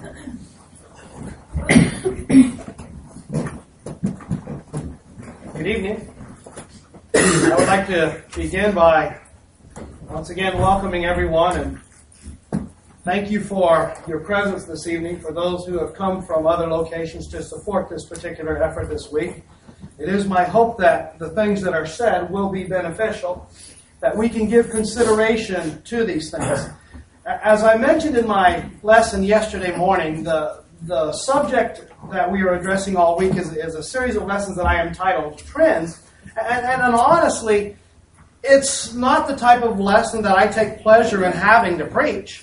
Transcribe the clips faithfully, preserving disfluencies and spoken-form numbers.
Good evening. I would like to begin by once again welcoming everyone and thank you for your presence this evening, for those who have come from other locations to support this particular effort this week. It is my hope that the things that are said will be beneficial, that we can give consideration to these things. As I mentioned in my lesson yesterday morning, the the subject that we are addressing all week is, is a series of lessons that I am entitled Trends. And, and, and honestly, it's not the type of lesson that I take pleasure in having to preach,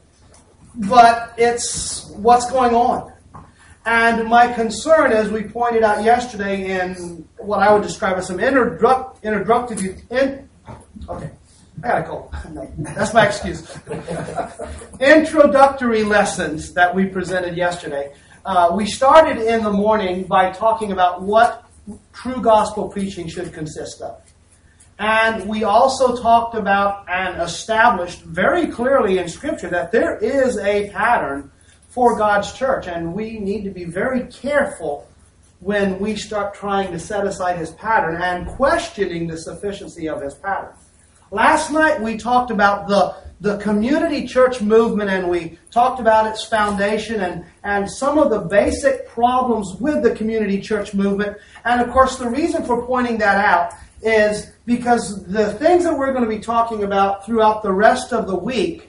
but it's what's going on. And my concern, as we pointed out yesterday in what I would describe as some introduct, introductory, in, okay, I got a cold. No, that's my excuse. Introductory lessons that we presented yesterday. Uh, we started in the morning by talking about what true gospel preaching should consist of. And we also talked about and established very clearly in Scripture that there is a pattern for God's church. And we need to be very careful when we start trying to set aside His pattern and questioning the sufficiency of His pattern. Last night we talked about the, the community church movement, and we talked about its foundation and, and some of the basic problems with the community church movement. And of course the reason for pointing that out is because the things that we're going to be talking about throughout the rest of the week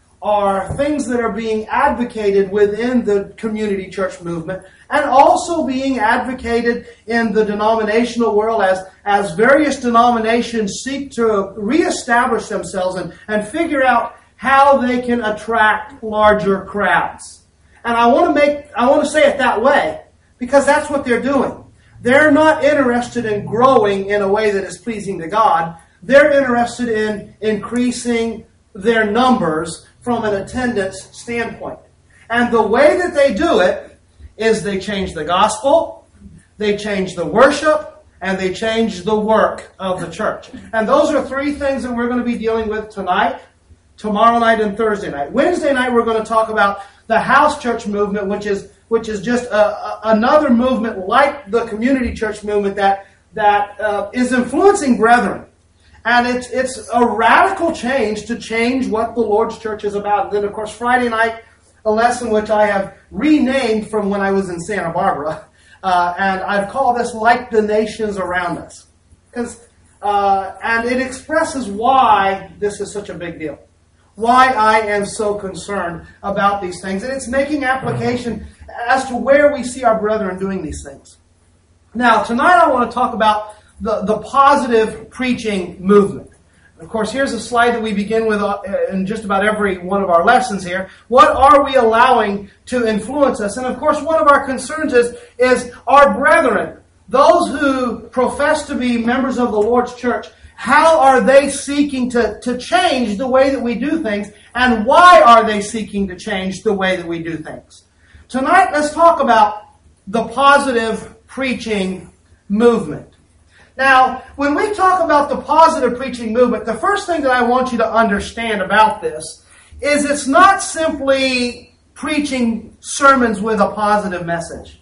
are things that are being advocated within the community church movement and also being advocated in the denominational world as, as various denominations seek to reestablish themselves and, and figure out how they can attract larger crowds. And I want to make I want to say it that way because that's what they're doing. They're not interested in growing in a way that is pleasing to God. They're interested in increasing their numbers from an attendance standpoint. And the way that they do it is they change the gospel, they change the worship, and they change the work of the church. And those are three things that we're going to be dealing with tonight, tomorrow night, and Thursday night. Wednesday night we're going to talk about the house church movement, which is which is just a, a, another movement like the community church movement that, that uh, is influencing brethren. And it's it's a radical change to change what the Lord's church is about. And then, of course, Friday night, a lesson which I have renamed from when I was in Santa Barbara. Uh, and I've called this Like the Nations Around Us. Because, uh, and it expresses why this is such a big deal. Why I am so concerned about these things. And it's making application as to where we see our brethren doing these things. Now, tonight I want to talk about The, the positive preaching movement. Of course, here's a slide that we begin with in just about every one of our lessons here. What are we allowing to influence us? And of course, one of our concerns is, is our brethren, those who profess to be members of the Lord's church, how are they seeking to, to change the way that we do things? And why are they seeking to change the way that we do things? Tonight, let's talk about the positive preaching movement. Now, when we talk about the positive preaching movement, the first thing that I want you to understand about this is it's not simply preaching sermons with a positive message.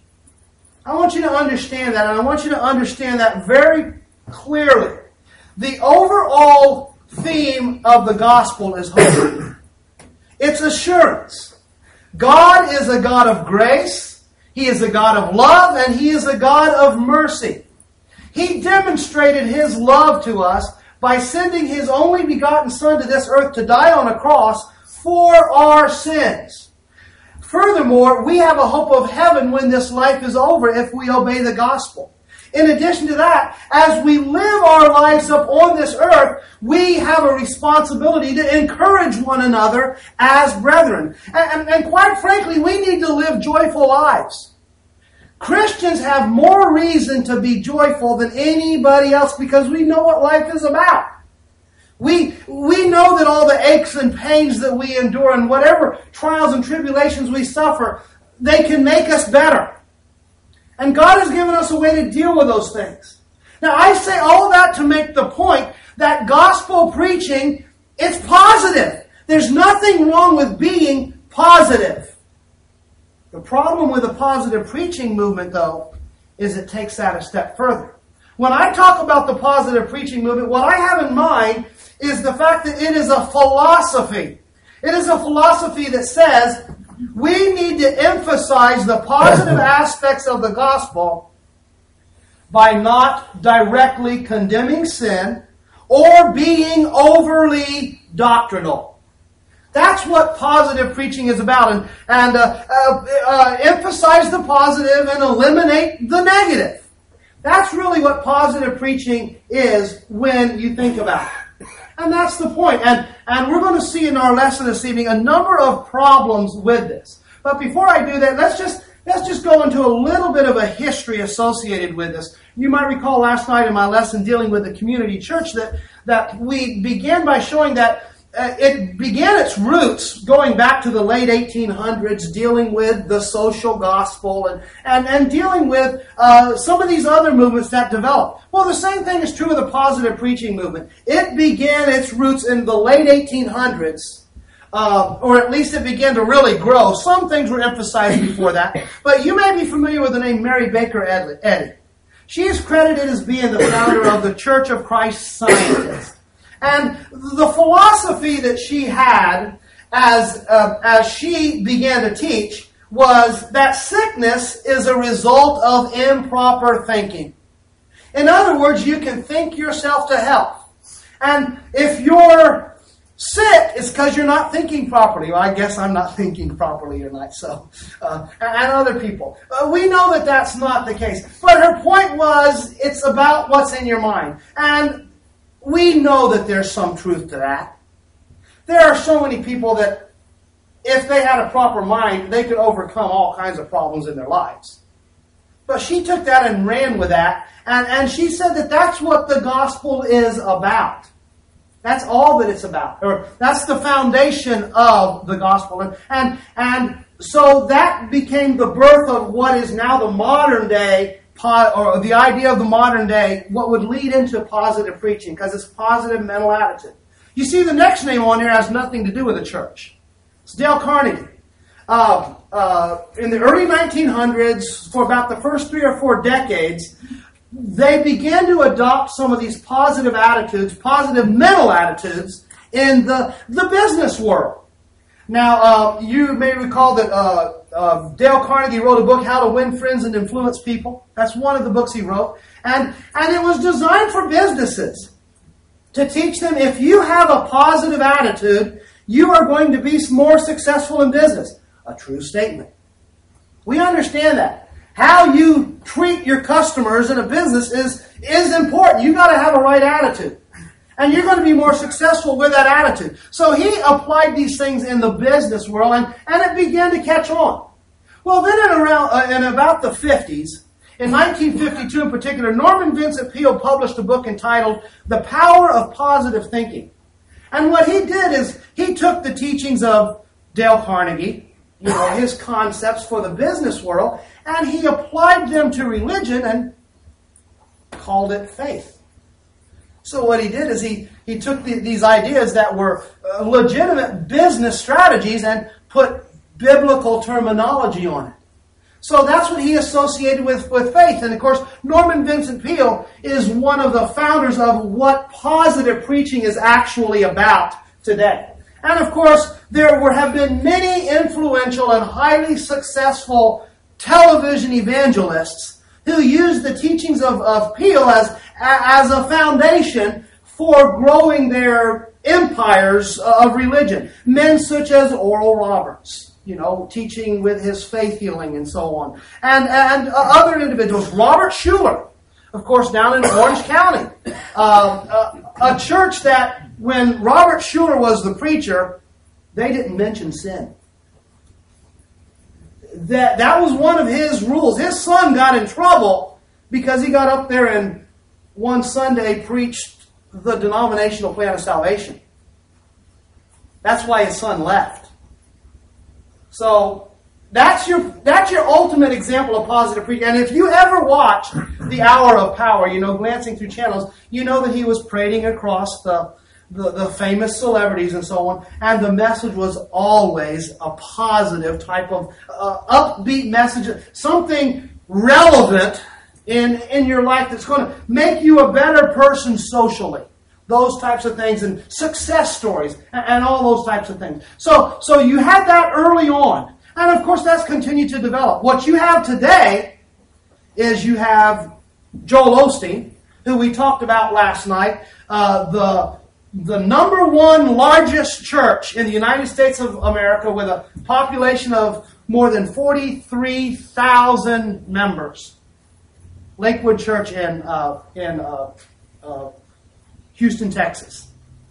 I want you to understand that, and I want you to understand that very clearly. The overall theme of the gospel is hope. It's assurance. God is a God of grace, He is a God of love, and He is a God of mercy. He demonstrated His love to us by sending His only begotten Son to this earth to die on a cross for our sins. Furthermore, we have a hope of heaven when this life is over if we obey the gospel. In addition to that, as we live our lives up on this earth, we have a responsibility to encourage one another as brethren. And, and, and quite frankly, we need to live joyful lives. Christians have more reason to be joyful than anybody else because we know what life is about. We, we know that all the aches and pains that we endure and whatever trials and tribulations we suffer, they can make us better. And God has given us a way to deal with those things. Now, I say all that to make the point that gospel preaching, it's positive. There's nothing wrong with being positive. The problem with the positive preaching movement, though, is it takes that a step further. When I talk about the positive preaching movement, what I have in mind is the fact that it is a philosophy. It is a philosophy that says we need to emphasize the positive aspects of the gospel by not directly condemning sin or being overly doctrinal. That's what positive preaching is about. And, and uh, uh, uh, emphasize the positive and eliminate the negative. That's really what positive preaching is when you think about it. And that's the point. And, and we're going to see in our lesson this evening a number of problems with this. But before I do that, let's just let's just go into a little bit of a history associated with this. You might recall last night in my lesson dealing with the community church that, that we began by showing that uh, it began its roots going back to the late eighteen hundreds, dealing with the social gospel and, and, and dealing with uh, some of these other movements that developed. Well, the same thing is true of the positive preaching movement. It began its roots in the late eighteen hundreds, uh, or at least it began to really grow. Some things were emphasized before that, but you may be familiar with the name Mary Baker Eddy. She is credited as being the founder of the Church of Christ Scientists. And the philosophy that she had as, uh, as she began to teach was that sickness is a result of improper thinking. In other words, you can think yourself to health. And if you're sick, it's because you're not thinking properly. Well, I guess I'm not thinking properly tonight, so, uh, and other people. Uh, we know that that's not the case. But her point was, it's about what's in your mind. And we know that there's some truth to that. There are so many people that, if they had a proper mind, they could overcome all kinds of problems in their lives. But she took that and ran with that, and, and she said that that's what the gospel is about. That's all that it's about. Or that's the foundation of the gospel. And, and, and so that became the birth of what is now the modern day, or the idea of the modern day, what would lead into positive preaching, because it's positive mental attitude. You see, the next name on here has nothing to do with the church. It's Dale Carnegie. Uh, uh, in the early nineteen hundreds, for about the first three or four decades, they began to adopt some of these positive attitudes, positive mental attitudes, in the, the business world. Now, uh, you may recall that uh, uh, Dale Carnegie wrote a book, How to Win Friends and Influence People. That's one of the books he wrote. And, and it was designed for businesses to teach them if you have a positive attitude, you are going to be more successful in business. A true statement. We understand that. How you treat your customers in a business is, is important. You've got to have a right attitude. And you're going to be more successful with that attitude. So he applied these things in the business world, and, and it began to catch on. Well, then in, around, uh, in about the fifties, in nineteen fifty-two in particular, Norman Vincent Peale published a book entitled The Power of Positive Thinking. And what he did is he took the teachings of Dale Carnegie, you know, his concepts for the business world, and he applied them to religion and called it faith. So what he did is he, he took the, these ideas that were uh, legitimate business strategies and put biblical terminology on it. So that's what he associated with, with faith. And of course, Norman Vincent Peale is one of the founders of what positive preaching is actually about today. And of course, there were, have been many influential and highly successful television evangelists who used the teachings of, of Peale as, as a foundation for growing their empires of religion. Men such as Oral Roberts, you know, teaching with his faith healing and so on. And, and uh, other individuals. Robert Schuller, of course, down in Orange County. Uh, a, a church that, when Robert Schuller was the preacher, they didn't mention sin. That that was one of his rules. His son got in trouble because he got up there and one Sunday preached the denominational plan of salvation. That's why his son left. So that's your that's your ultimate example of positive preaching. And if you ever watch The Hour of Power, you know, glancing through channels, you know that he was parading across the the, the famous celebrities and so on, and the message was always a positive type of uh, upbeat message, something relevant in, in your life that's going to make you a better person socially. Those types of things, and success stories, and, and all those types of things. So, so you had that early on. And of course that's continued to develop. What you have today is you have Joel Osteen, who we talked about last night, uh, the the number one largest church in the United States of America with a population of more than forty-three thousand members. Lakewood Church in uh, in uh, uh, Houston, Texas.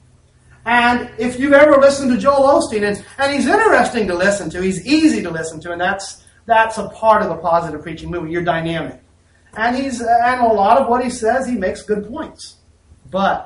And if you've ever listened to Joel Osteen, and, and he's interesting to listen to, he's easy to listen to, and that's that's a part of the positive preaching movement. You're dynamic. And he's and a lot of what he says, he makes good points. But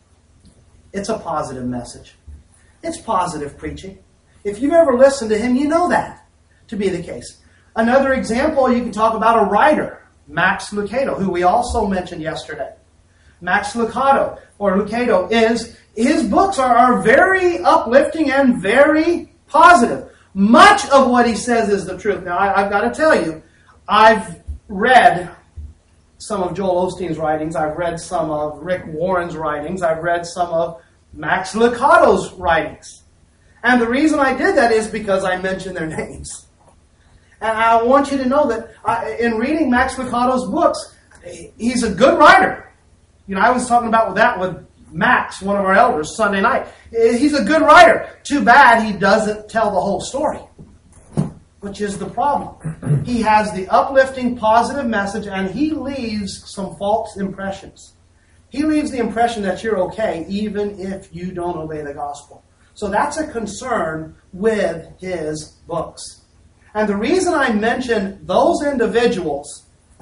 it's a positive message. It's positive preaching. If you've ever listened to him, you know that to be the case. Another example, you can talk about a writer, Max Lucado, who we also mentioned yesterday. Max Lucado, or Lucado, is, his books are, are very uplifting and very positive. Much of what he says is the truth. Now, I, I've got to tell you, I've read some of Joel Osteen's writings. I've read some of Rick Warren's writings. I've read some of Max Lucado's writings. And the reason I did that is because I mentioned their names. And I want you to know that I, in reading Max Lucado's books, he's a good writer. You know, I was talking about that with Max, one of our elders, Sunday night. He's a good writer. Too bad he doesn't tell the whole story, which is the problem. He has the uplifting, positive message, and he leaves some false impressions. He leaves the impression that you're okay, even if you don't obey the gospel. So that's a concern with his books. And the reason I mention those individuals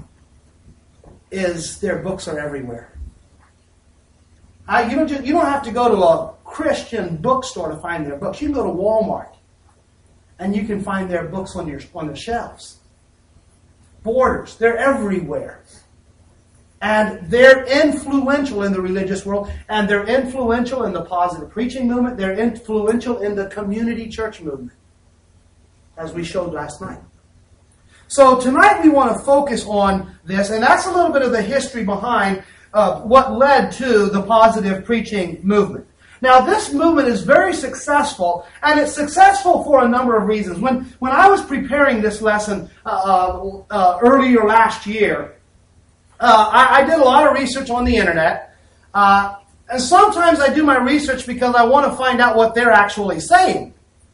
is their books are everywhere. I, you, don't just, you don't have to go to a Christian bookstore to find their books. You can go to Walmart, and you can find their books on your on the shelves. Borders, they're everywhere. And they're influential in the religious world, and they're influential in the positive preaching movement. They're influential in the community church movement, as we showed last night. So tonight we want to focus on this, and that's a little bit of the history behind uh, what led to the positive preaching movement. Now, this movement is very successful, and it's successful for a number of reasons. When when I was preparing this lesson uh, uh, uh, earlier last year, uh, I, I did a lot of research on the internet, uh, and sometimes I do my research because I want to find out what they're actually saying.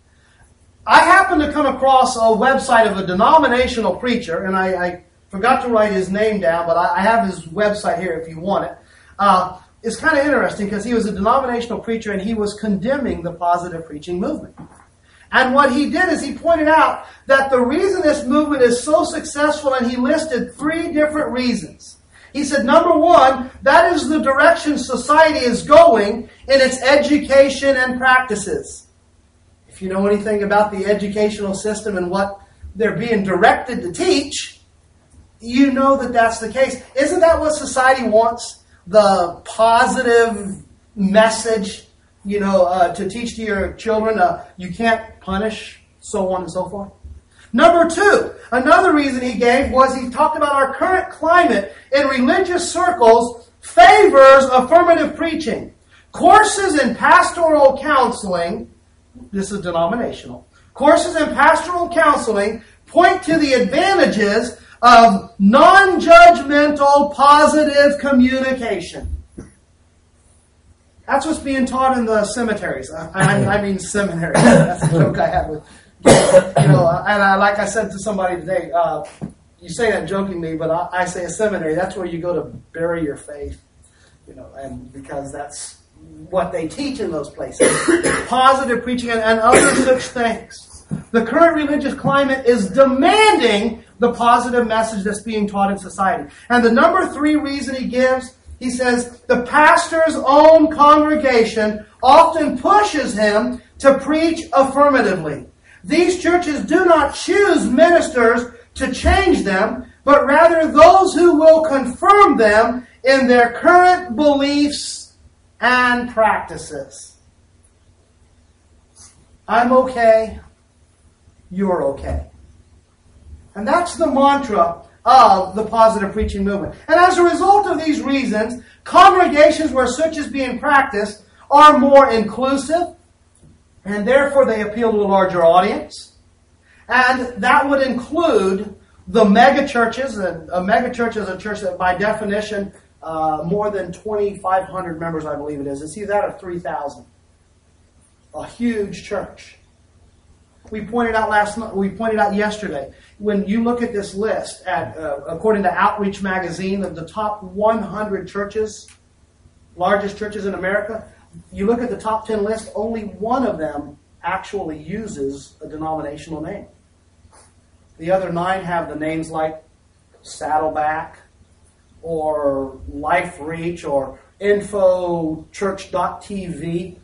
I happened to come across a website of a denominational preacher, and I, I forgot to write his name down, but I, I have his website here if you want it. Uh, It's kind of interesting because he was a denominational preacher and he was condemning the positive preaching movement. And what he did is he pointed out that the reason this movement is so successful, and he listed three different reasons. He said, number one, that is the direction society is going in its education and practices. If you know anything about the educational system and what they're being directed to teach, you know that that's the case. Isn't that what society wants? The positive message, you know, uh, to teach to your children, uh, you can't punish, so on and so forth. Number two, another reason he gave was he talked about our current climate in religious circles favors affirmative preaching. Courses in pastoral counseling, this is denominational, courses in pastoral counseling point to the advantages of non-judgmental, positive communication. That's what's being taught in the cemeteries. I, I, I mean seminaries. That's the joke I have with, you know. And I, like I said to somebody today, uh, you say that jokingly, but I, I say a seminary. That's where you go to bury your faith, you know, and because that's what they teach in those places. Positive preaching and, and other such things. The current religious climate is demanding the positive message that's being taught in society. And the number three reason he gives, he says, the pastor's own congregation often pushes him to preach affirmatively. These churches do not choose ministers to change them, but rather those who will confirm them in their current beliefs and practices. I'm okay, you're okay. And that's the mantra of the positive preaching movement. And as a result of these reasons, congregations where such is being practiced are more inclusive, and therefore they appeal to a larger audience. And that would include the mega churches. And a mega church is a church that, by definition, uh, more than twenty-five hundred members, I believe it is. It's either that or three thousand. A huge church. We pointed out last night, we pointed out yesterday, when you look at this list, at uh, according to Outreach Magazine, of the top one hundred churches, largest churches in America, you look at the top ten list, only one of them actually uses a denominational name. The other nine have the names like Saddleback or Life Reach or Info Church dot T V,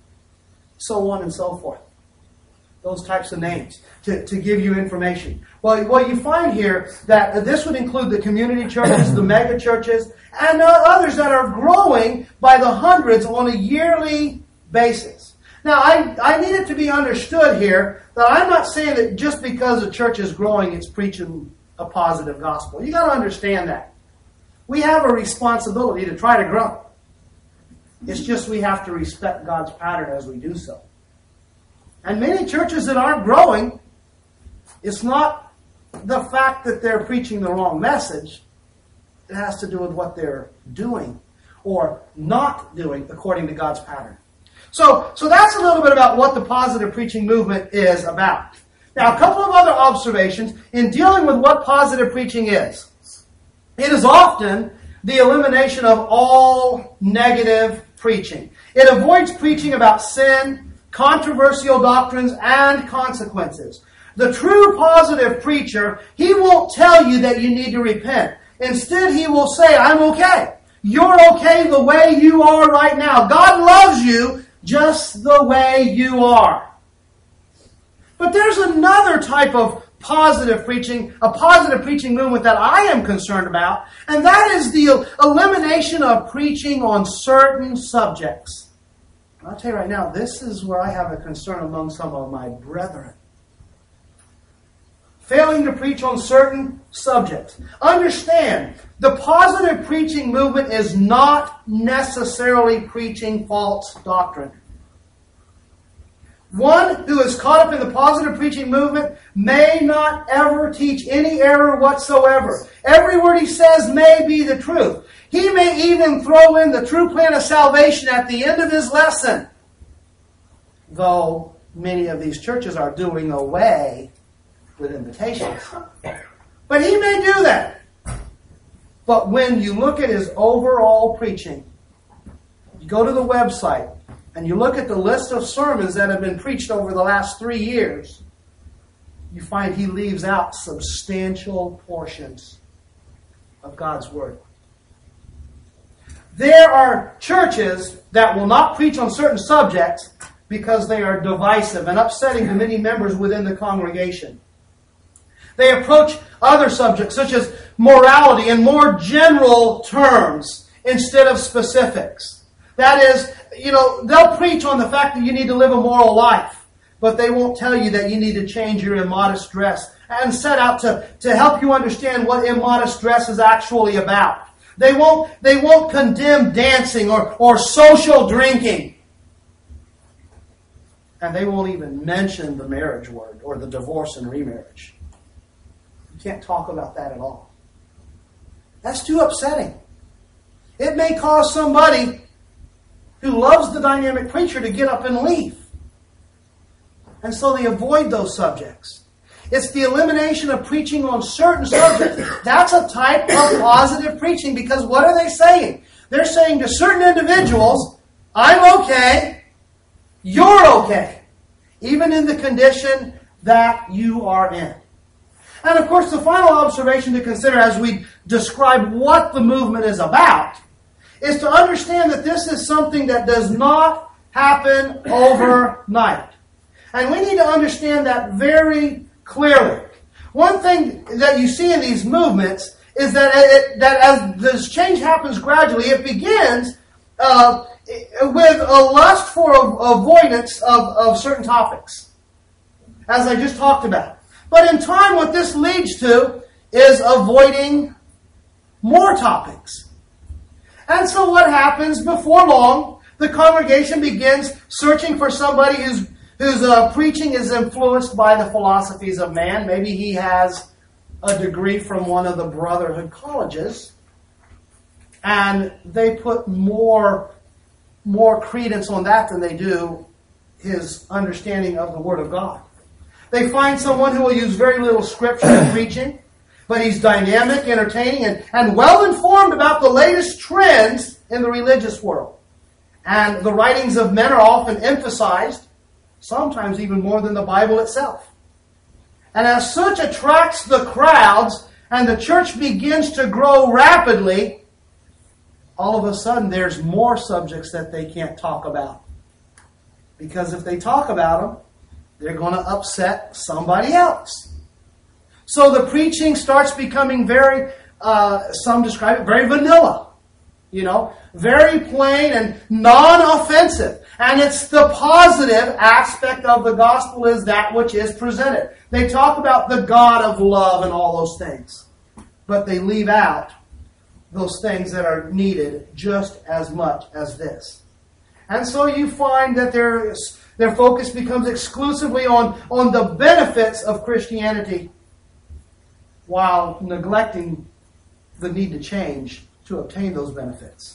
so on and so forth. Those types of names to, to give you information. Well, what you find here, that this would include the community churches, the mega churches, and uh, others that are growing by the hundreds on a yearly basis. Now, I, I need it to be understood here that I'm not saying that just because a church is growing, it's preaching a positive gospel. You got to understand that. We have a responsibility to try to grow. It's just we have to respect God's pattern as we do so. And many churches that aren't growing, it's not the fact that they're preaching the wrong message. It has to do with what they're doing or not doing according to God's pattern. So, so that's a little bit about what the positive preaching movement is about. Now, a couple of other observations in dealing with what positive preaching is. It is often the elimination of all negative preaching. It avoids preaching about sin, controversial doctrines, and consequences. The true positive preacher, he won't tell you that you need to repent. Instead, he will say, I'm okay. You're okay the way you are right now. God loves you just the way you are. But there's another type of positive preaching, a positive preaching movement that I am concerned about, and that is the elimination of preaching on certain subjects. I'll tell you right now, this is where I have a concern among some of my brethren. Failing to preach on certain subjects. Understand, the positive preaching movement is not necessarily preaching false doctrine. One who is caught up in the positive preaching movement may not ever teach any error whatsoever. Every word he says may be the truth. He may even throw in the true plan of salvation at the end of his lesson. Though many of these churches are doing away with invitations. But he may do that. But when you look at his overall preaching, you go to the website and you look at the list of sermons that have been preached over the last three years, you find he leaves out substantial portions of God's Word. There are churches that will not preach on certain subjects because they are divisive and upsetting to many members within the congregation. They approach other subjects such as morality in more general terms instead of specifics. That is, you know, they'll preach on the fact that you need to live a moral life, but they won't tell you that you need to change your immodest dress and set out to, to help you understand what immodest dress is actually about. They won't, they won't condemn dancing or, or social drinking. And they won't even mention the marriage word or the divorce and remarriage. You can't talk about that at all. That's too upsetting. It may cause somebody who loves the dynamic preacher to get up and leave. And so they avoid those subjects. It's the elimination of preaching on certain subjects. That's a type of positive preaching, because what are they saying? They're saying to certain individuals, I'm okay, you're okay, even in the condition that you are in. And of course, the final observation to consider as we describe what the movement is about is to understand that this is something that does not happen overnight. And we need to understand that very clearly. One thing that you see in these movements is that, it, that as this change happens gradually, it begins uh, with a lust for avoidance of, of certain topics, as I just talked about. But in time, what this leads to is avoiding more topics. And so what happens before long, the congregation begins searching for somebody whose, whose uh, preaching is influenced by the philosophies of man. Maybe he has a degree from one of the brotherhood colleges, and they put more, more credence on that than they do his understanding of the Word of God. They find someone who will use very little scripture in preaching, but he's dynamic, entertaining, and, and well-informed about the latest trends in the religious world. And the writings of men are often emphasized, sometimes even more than the Bible itself. And as such attracts the crowds, and the church begins to grow rapidly, all of a sudden there's more subjects that they can't talk about. Because if they talk about them, they're going to upset somebody else. So the preaching starts becoming very, uh, some describe it, very vanilla. You know, very plain and non-offensive. And it's the positive aspect of the gospel is that which is presented. They talk about the God of love and all those things. But they leave out those things that are needed just as much as this. And so you find that their, their focus becomes exclusively on, on the benefits of Christianity while neglecting the need to change to obtain those benefits.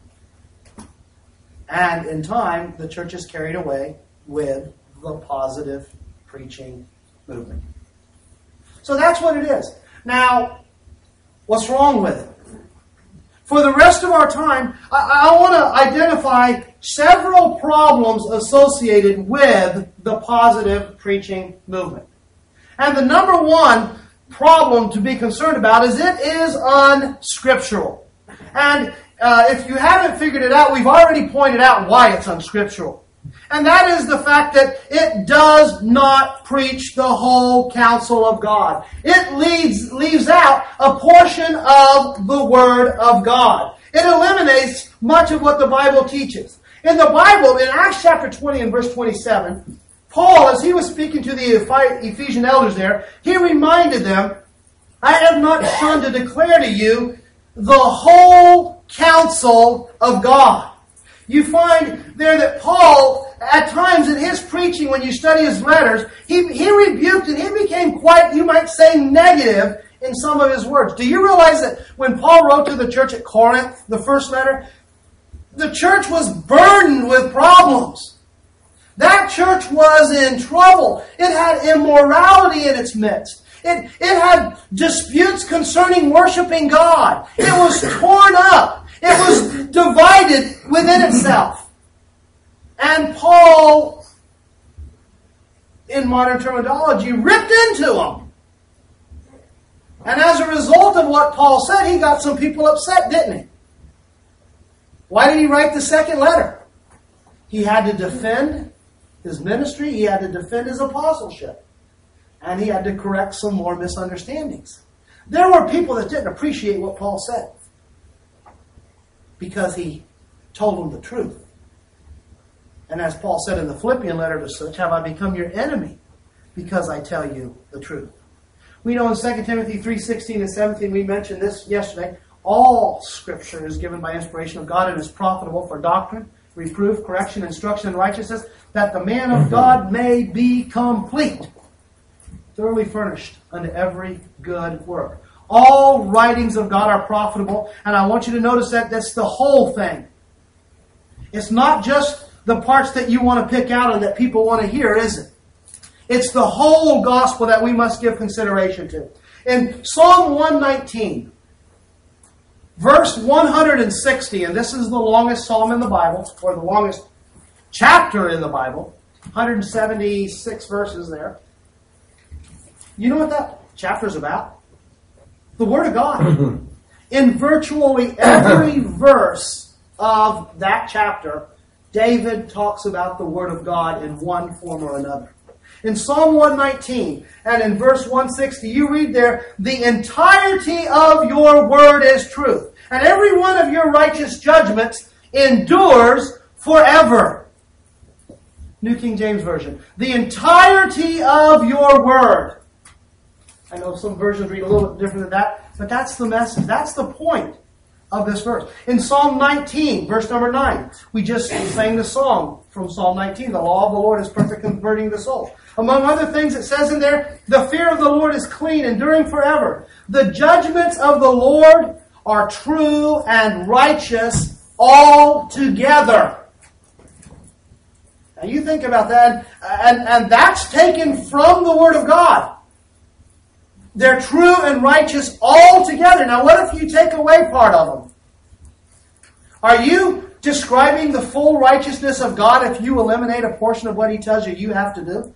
And in time, the church is carried away with the positive preaching movement. So that's what it is. Now, what's wrong with it? For the rest of our time, I, I want to identify several problems associated with the positive preaching movement. And the number one problem to be concerned about is it is unscriptural. And uh, if you haven't figured it out, we've already pointed out why it's unscriptural. And that is the fact that it does not preach the whole counsel of God. It leaves, leaves out a portion of the Word of God. It eliminates much of what the Bible teaches. In the Bible, in Acts chapter twenty and verse twenty-seven, Paul, as he was speaking to the Ephesian elders there, he reminded them, I have not shunned to declare to you the whole counsel of God. You find there that Paul, at times in his preaching, when you study his letters, he, he rebuked and he became quite, you might say, negative in some of his words. Do you realize that when Paul wrote to the church at Corinth, the first letter, the church was burdened with problems. That church was in trouble. It had immorality in its midst. It, it had disputes concerning worshiping God. It was torn up. It was divided within itself. And Paul, in modern terminology, ripped into them. And as a result of what Paul said, he got some people upset, didn't he? Why did he write the second letter? He had to defend his ministry. He had to defend his apostleship. And he had to correct some more misunderstandings. There were people that didn't appreciate what Paul said because he told them the truth. And as Paul said in the Philippian letter to such, have I become your enemy because I tell you the truth. We know in Second Timothy three sixteen and seventeen, we mentioned this yesterday, all Scripture is given by inspiration of God and is profitable for doctrine, reproof, correction, instruction, and righteousness, that the man of God may be complete, thoroughly furnished unto every good work. All writings of God are profitable, and I want you to notice that that's the whole thing. It's not just the parts that you want to pick out and that people want to hear, is it? It's the whole gospel that we must give consideration to. In Psalm one nineteen, verse one hundred sixty, and this is the longest psalm in the Bible, or the longest chapter in the Bible, one hundred seventy-six verses there. You know what that chapter is about? The Word of God. In virtually every verse of that chapter, David talks about the Word of God in one form or another. In Psalm one nineteen and in verse one sixty, you read there, the entirety of your word is truth, and every one of your righteous judgments endures forever. New King James Version. The entirety of your word. I know some versions read a little bit different than that, but that's the message. That's the point of this verse. In Psalm nineteen, verse number nine, we just sang the song from Psalm nineteen. The law of the Lord is perfect, converting the soul. Among other things, it says in there, the fear of the Lord is clean, enduring forever. The judgments of the Lord are true and righteous altogether. Now you think about that, and, and that's taken from the Word of God. They're true and righteous altogether. Now what if you take away part of them? Are you describing the full righteousness of God if you eliminate a portion of what He tells you you have to do?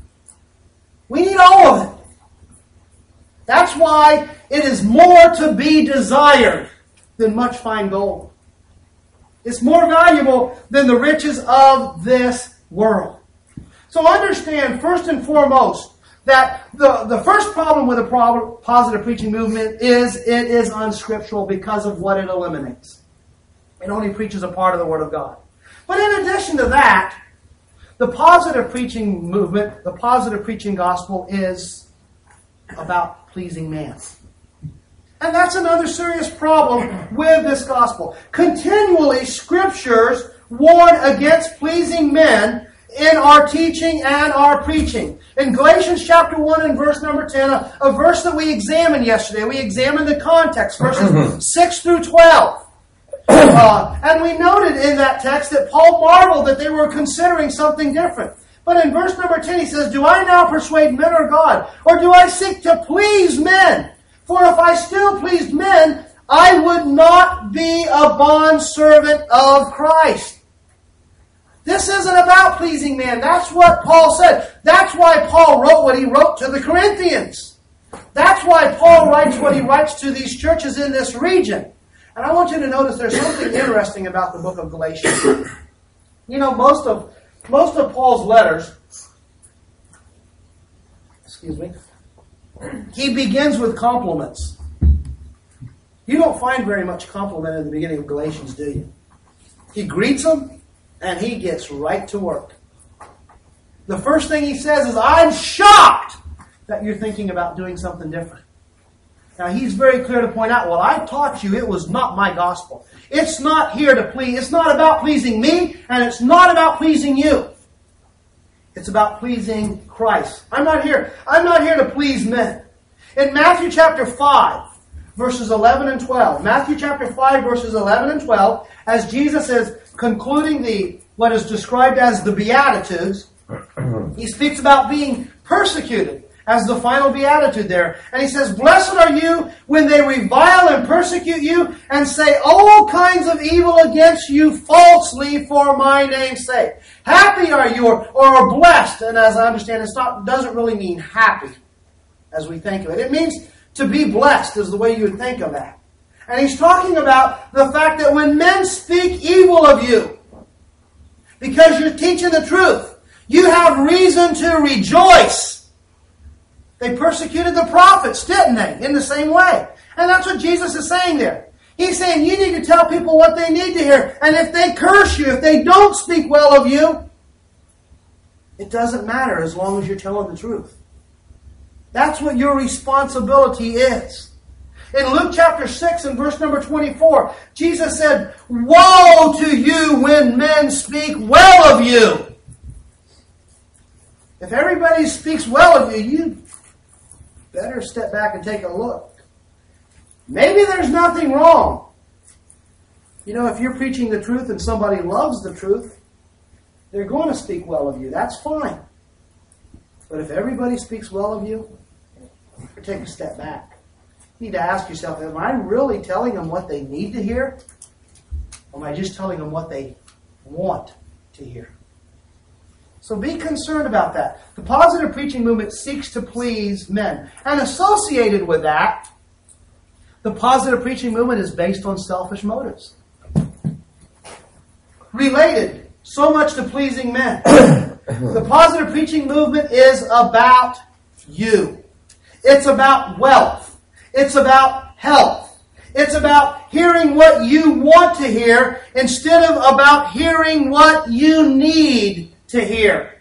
We need all of it. That's why it is more to be desired than much fine gold. It's more valuable than the riches of this world. So understand, first and foremost, that the, the first problem with a pro- positive preaching movement is it is unscriptural because of what it eliminates. It only preaches a part of the Word of God. But in addition to that, the positive preaching movement, the positive preaching gospel is about pleasing man. And that's another serious problem with this gospel. Continually, Scriptures warn against pleasing men in our teaching and our preaching. In Galatians chapter one and verse number ten, a, a verse that we examined yesterday, we examined the context, verses six through twelve. Uh, and we noted in that text that Paul marveled that they were considering something different. But in verse number ten he says, do I now persuade men or God? Or do I seek to please men? For if I still pleased men, I would not be a bondservant of Christ. This isn't about pleasing man. That's what Paul said. That's why Paul wrote what he wrote to the Corinthians. That's why Paul writes what he writes to these churches in this region. And I want you to notice there's something interesting about the book of Galatians. You know, most of most of Paul's letters, excuse me, he begins with compliments. You don't find very much compliment in the beginning of Galatians, do you? He greets them, and he gets right to work. The first thing he says is, I'm shocked that you're thinking about doing something different. Now, he's very clear to point out, well, I taught you it was not my gospel. It's not here to please. It's not about pleasing me, and it's not about pleasing you. It's about pleasing Christ. I'm not here. I'm not here to please men. In Matthew chapter five, verses eleven and twelve, Matthew chapter five, verses eleven and twelve, as Jesus is concluding the what is described as the Beatitudes, he speaks about being persecuted as the final beatitude there. And he says, blessed are you when they revile and persecute you and say all kinds of evil against you falsely for my name's sake. Happy are you, or, or blessed. And as I understand, it doesn't really mean happy as we think of it. It means to be blessed is the way you would think of that. And he's talking about the fact that when men speak evil of you, because you're teaching the truth, you have reason to rejoice. They persecuted the prophets, didn't they? In the same way. And that's what Jesus is saying there. He's saying you need to tell people what they need to hear. And if they curse you, if they don't speak well of you, it doesn't matter as long as you're telling the truth. That's what your responsibility is. In Luke chapter six and verse number twenty-four, Jesus said, woe to you when men speak well of you. If everybody speaks well of you, you better step back and take a look. Maybe there's nothing wrong. You know, if you're preaching the truth and somebody loves the truth, they're going to speak well of you. That's fine. But if everybody speaks well of you, take a step back. You need to ask yourself, am I really telling them what they need to hear? Or am I just telling them what they want to hear? So be concerned about that. The positive preaching movement seeks to please men. And associated with that, the positive preaching movement is based on selfish motives. Related so much to pleasing men. The positive preaching movement is about you. It's about wealth. It's about health. It's about hearing what you want to hear instead of about hearing what you need to hear.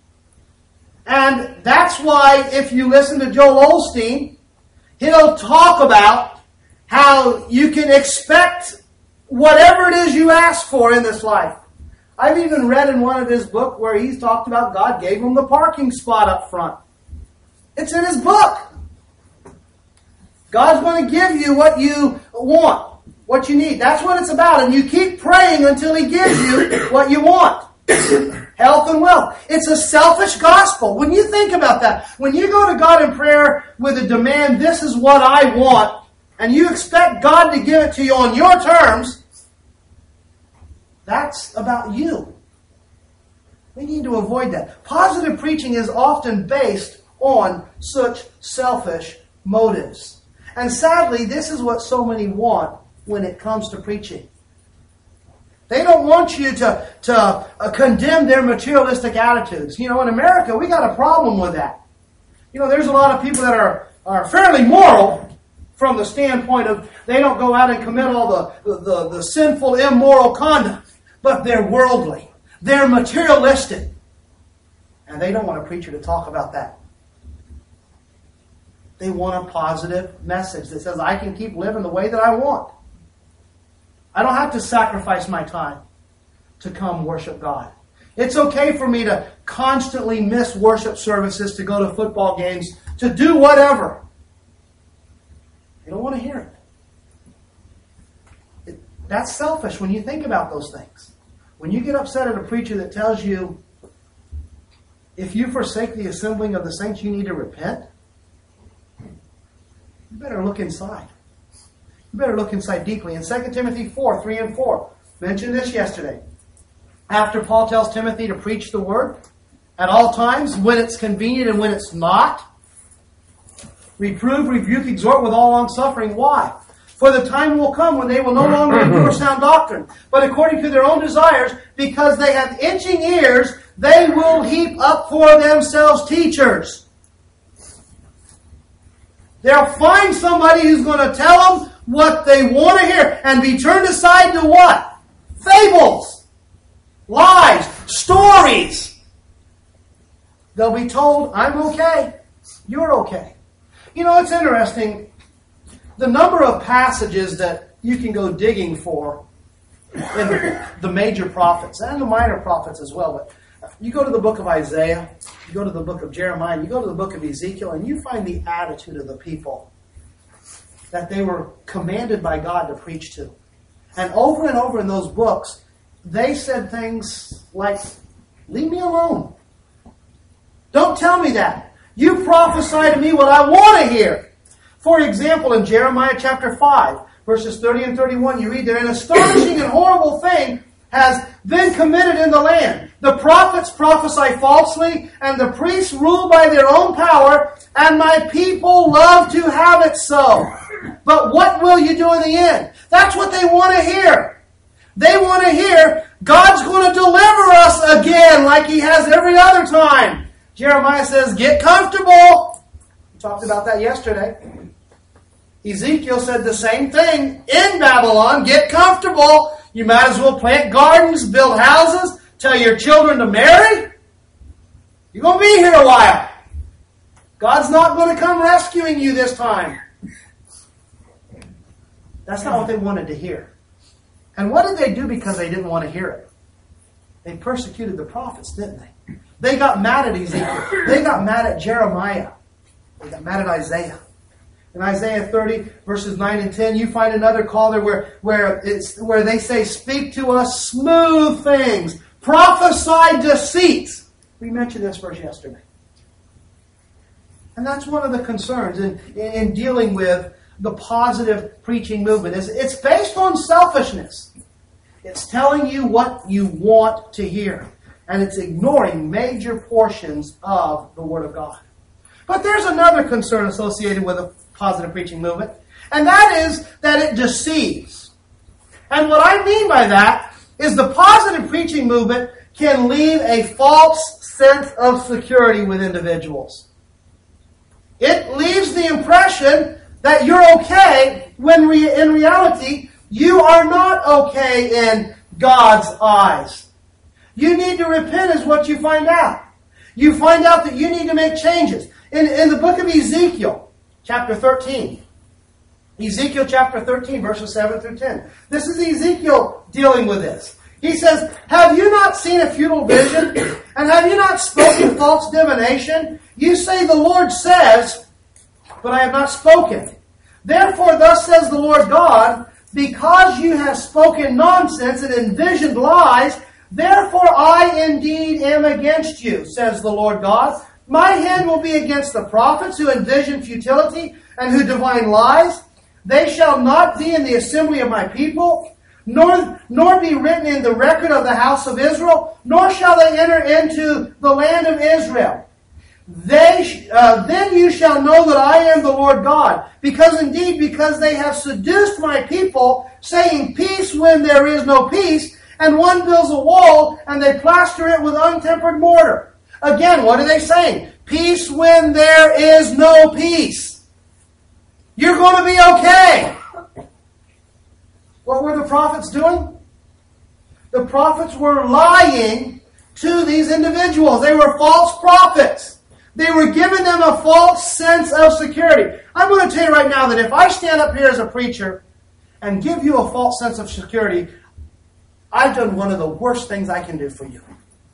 And that's why if you listen to Joel Osteen, he'll talk about how you can expect whatever it is you ask for in this life. I've even read in one of his books where he's talked about God gave him the parking spot up front. It's in his book. God's going to give you what you want, what you need. That's what it's about. And you keep praying until He gives you what you want. Health and wealth. It's a selfish gospel. When you think about that, when you go to God in prayer with a demand, this is what I want, and you expect God to give it to you on your terms, that's about you. We need to avoid that. Positive preaching is often based on such selfish motives. And sadly, this is what so many want when it comes to preaching. They don't want you to, to uh, condemn their materialistic attitudes. You know, in America, we got a problem with that. You know, there's a lot of people that are, are fairly moral from the standpoint of they don't go out and commit all the, the, the, the sinful, immoral conduct. But they're worldly. They're materialistic. And they don't want a preacher to talk about that. They want a positive message that says, I can keep living the way that I want. I don't have to sacrifice my time to come worship God. It's okay for me to constantly miss worship services, to go to football games, to do whatever. They don't want to hear it. it. That's selfish when you think about those things. When you get upset at a preacher that tells you, if you forsake the assembling of the saints, you need to repent, you better look inside. You better look inside deeply. In Second Timothy four, three and four, mentioned this yesterday. After Paul tells Timothy to preach the word at all times, when it's convenient and when it's not, reprove, rebuke, exhort with all long-suffering. Why? For the time will come when they will no longer endure sound doctrine, but according to their own desires, because they have itching ears, they will heap up for themselves teachers. They'll find somebody who's going to tell them what they want to hear and be turned aside to what? Fables, lies, stories. They'll be told, I'm okay, you're okay. You know, it's interesting, the number of passages that you can go digging for in the, the major prophets and the minor prophets as well. But you go to the book of Isaiah, you go to the book of Jeremiah, you go to the book of Ezekiel, and you find the attitude of the people that they were commanded by God to preach to. And over and over in those books, they said things like, leave me alone. Don't tell me that. You prophesy to me what I want to hear. For example, in Jeremiah chapter five, verses thirty and thirty-one, you read there, an astonishing and horrible thing has been committed in the land. The prophets prophesy falsely, and the priests rule by their own power, and my people love to have it so. But what will you do in the end? That's what they want to hear. They want to hear, God's going to deliver us again like He has every other time. Jeremiah says, get comfortable. We talked about that yesterday. Ezekiel said the same thing in Babylon. Get comfortable. You might as well plant gardens, build houses, tell your children to marry. You're going to be here a while. God's not going to come rescuing you this time. That's not what they wanted to hear. And what did they do because they didn't want to hear it? They persecuted the prophets, didn't they? They got mad at Ezekiel. They got mad at Jeremiah. They got mad at Isaiah. In Isaiah thirty, verses nine and ten, you find another call there where, where, it's, where they say, speak to us smooth things. Prophesy deceits. We mentioned this verse yesterday. And that's one of the concerns in, in, in dealing with the positive preaching movement. It's, it's based on selfishness. It's telling you what you want to hear. And it's ignoring major portions of the Word of God. But there's another concern associated with a positive preaching movement, and that is that it deceives. And what I mean by that is the positive preaching movement can leave a false sense of security with individuals. It leaves the impression that you're okay when re- in reality you are not okay in God's eyes. You need to repent is what you find out. You find out that you need to make changes. In, in the book of Ezekiel, chapter thirteen, Ezekiel chapter thirteen, verses seven through ten. This is Ezekiel dealing with this. He says, have you not seen a futile vision? And have you not spoken false divination? You say, the Lord says, but I have not spoken. Therefore, thus says the Lord God, because you have spoken nonsense and envisioned lies, therefore I indeed am against you, says the Lord God. My hand will be against the prophets who envision futility and who divine lies. They shall not be in the assembly of my people, nor, nor be written in the record of the house of Israel, nor shall they enter into the land of Israel. They, uh, then you shall know that I am the Lord God. Because indeed, because they have seduced my people, saying peace when there is no peace, and one builds a wall, and they plaster it with untempered mortar. Again, what are they saying? Peace when there is no peace. You're going to be okay. What were the prophets doing? The prophets were lying to these individuals. They were false prophets. They were giving them a false sense of security. I'm going to tell you right now that if I stand up here as a preacher and give you a false sense of security, I've done one of the worst things I can do for you.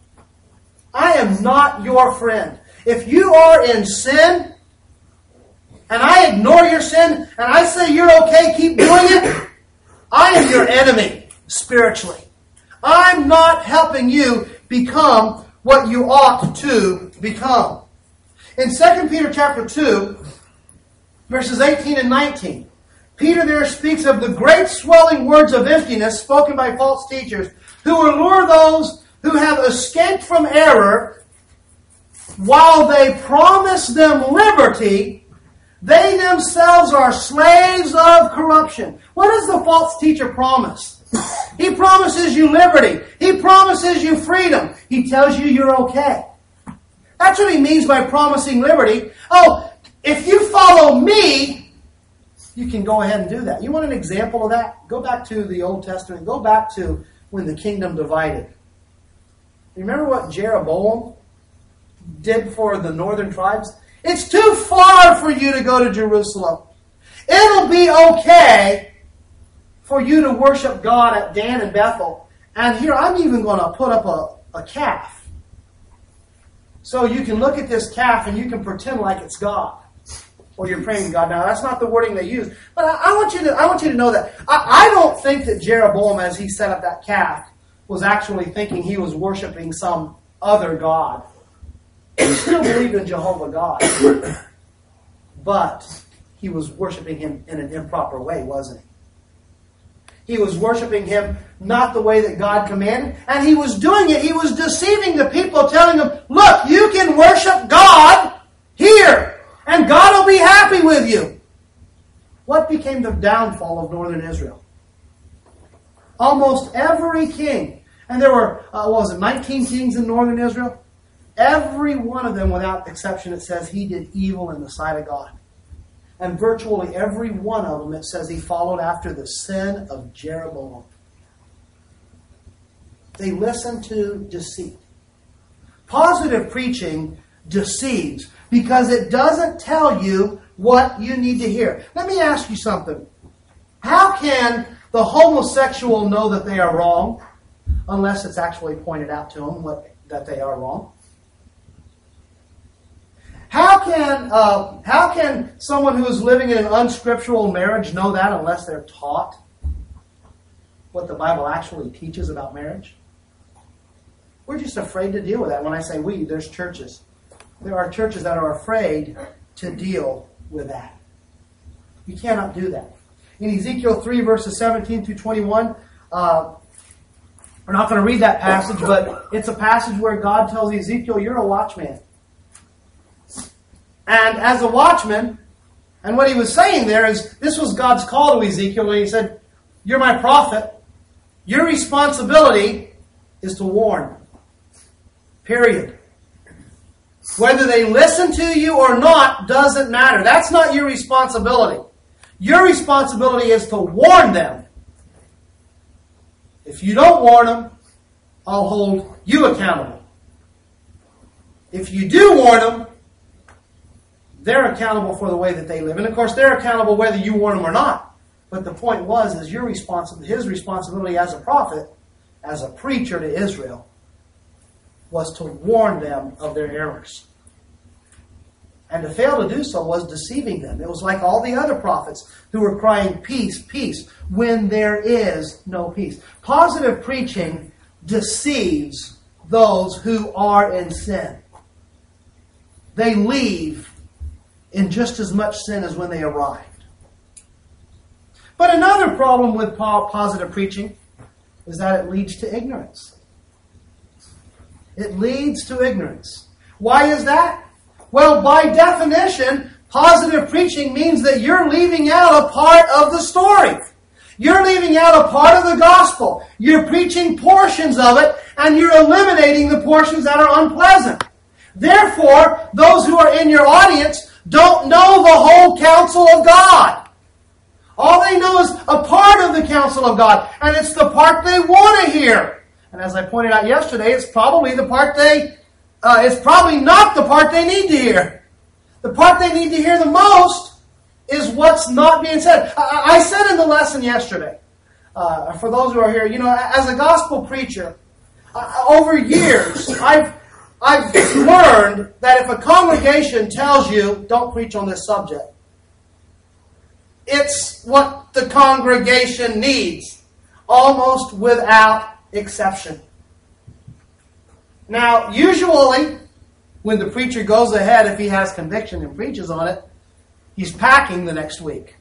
I am not your friend. If you are in sin, and I ignore your sin, and I say you're okay, keep doing it, I am your enemy spiritually. I'm not helping you become what you ought to become. In Second Peter chapter two, verses eighteen and nineteen, Peter there speaks of the great swelling words of emptiness spoken by false teachers who allure those who have escaped from error. While they promise them liberty, they themselves are slaves of corruption. What does the false teacher promise? He promises you liberty. He promises you freedom. He tells you you're okay. That's what he means by promising liberty. Oh, if you follow me, you can go ahead and do that. You want an example of that? Go back to the Old Testament. Go back to when the kingdom divided. Remember what Jeroboam did for the northern tribes? It's too far for you to go to Jerusalem. It'll be okay for you to worship God at Dan and Bethel. And here, I'm even going to put up a, a calf. So you can look at this calf and you can pretend like it's God. Or you're praying to God. Now, that's not the wording they use. But I, I want you to I want you to know that. I, I don't think that Jeroboam, as he set up that calf, was actually thinking he was worshiping some other God. He still believed in Jehovah God. But he was worshiping him in an improper way, wasn't he? He was worshiping him not the way that God commanded. And he was doing it. He was deceiving the people, telling them, look, you can worship God here. And God will be happy with you. What became the downfall of northern Israel? Almost every king, and there were, uh, what was it, nineteen kings in northern Israel? Every one of them, without exception, it says he did evil in the sight of God. And virtually every one of them, it says he followed after the sin of Jeroboam. They listened to deceit. Positive preaching deceives because it doesn't tell you what you need to hear. Let me ask you something. How can the homosexual know that they are wrong unless it's actually pointed out to them what, that they are wrong? How can uh, how can someone who is living in an unscriptural marriage know that unless they're taught what the Bible actually teaches about marriage? We're just afraid to deal with that. When I say we, there's churches. There are churches that are afraid to deal with that. You cannot do that. In Ezekiel three, verses seventeen through twenty-one, uh, we're not going to read that passage, but it's a passage where God tells Ezekiel, you're a watchman. And as a watchman, and what he was saying there is, this was God's call to Ezekiel, and he said, you're my prophet. Your responsibility is to warn. Period. Whether they listen to you or not doesn't matter. That's not your responsibility. Your responsibility is to warn them. If you don't warn them, I'll hold you accountable. If you do warn them, they're accountable for the way that they live. And of course, they're accountable whether you warn them or not. But the point was, is your responsibility, his responsibility as a prophet, as a preacher to Israel, was to warn them of their errors. And to fail to do so was deceiving them. It was like all the other prophets who were crying, peace, peace, when there is no peace. Positive preaching deceives those who are in sin. They leave in just as much sin as when they arrived. But another problem with positive preaching is that it leads to ignorance. It leads to ignorance. Why is that? Well, by definition, positive preaching means that you're leaving out a part of the story. You're leaving out a part of the gospel. You're preaching portions of it, and you're eliminating the portions that are unpleasant. Therefore, those who are in your audience don't know the whole counsel of God. All they know is a part of the counsel of God, and it's the part they want to hear. And as I pointed out yesterday, it's probably the part they, uh, it's probably not the part they need to hear. The part they need to hear the most is what's not being said. I, I said in the lesson yesterday, uh, for those who are here, you know, as a gospel preacher, uh, over years, I've I've learned that if a congregation tells you, don't preach on this subject, it's what the congregation needs, almost without exception. Now, usually, when the preacher goes ahead, if he has conviction and preaches on it, he's packing the next week.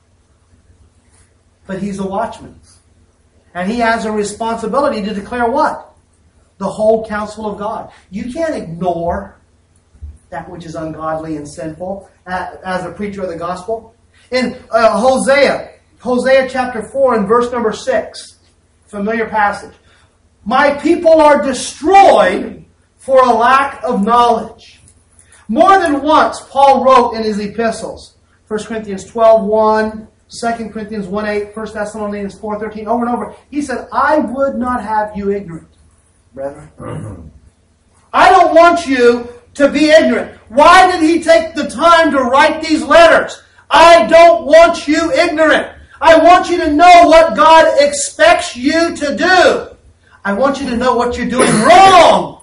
But he's a watchman. And he has a responsibility to declare what? The whole counsel of God. You can't ignore that which is ungodly and sinful as a preacher of the gospel. In uh, Hosea, Hosea chapter four and verse number six, familiar passage. My people are destroyed for a lack of knowledge. More than once, Paul wrote in his epistles, First Corinthians twelve one, Second Corinthians one eight, First Thessalonians four thirteen, over and over. He said, I would not have you ignorant, brethren. I don't want you to be ignorant. Why did he take the time to write these letters? I don't want you ignorant. I want you to know what God expects you to do. I want you to know what you're doing wrong.